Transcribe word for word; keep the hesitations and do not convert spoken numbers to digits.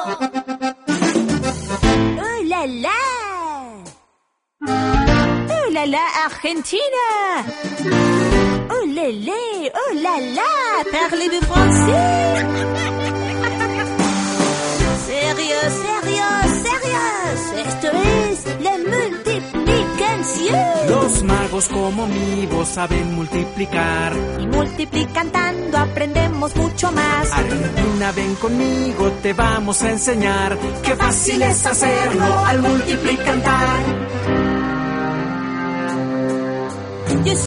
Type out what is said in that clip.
¡Oh, la, la! ¡Oh, la, la, Argentina! ¡Oh, la, la! ¡Oh, la, la! Parlez-vous français? ¡Sérieux, sérieux, sérieux! Esto es la multiplicación. Los magos como mi voz saben multiplicar. Y multiplicando aprendemos mucho más. Argentina, ven conmigo, te vamos a enseñar. Qué fácil es hacerlo al multiplicar.